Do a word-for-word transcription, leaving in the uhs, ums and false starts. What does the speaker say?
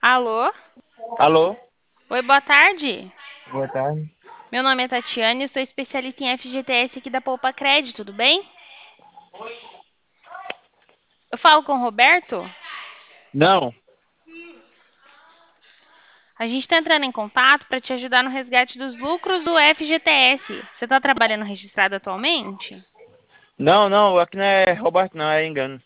Alô? Alô? Oi, boa tarde. Boa tarde. Meu nome é Tatiane, eu sou especialista em F G T S aqui da Poupa Crédito, tudo bem? Eu falo com o Roberto? Não, A gente está entrando em contato para te ajudar no resgate dos lucros do F G T S. Você está trabalhando registrado atualmente? não, não, aqui não é Roberto, não, é engano.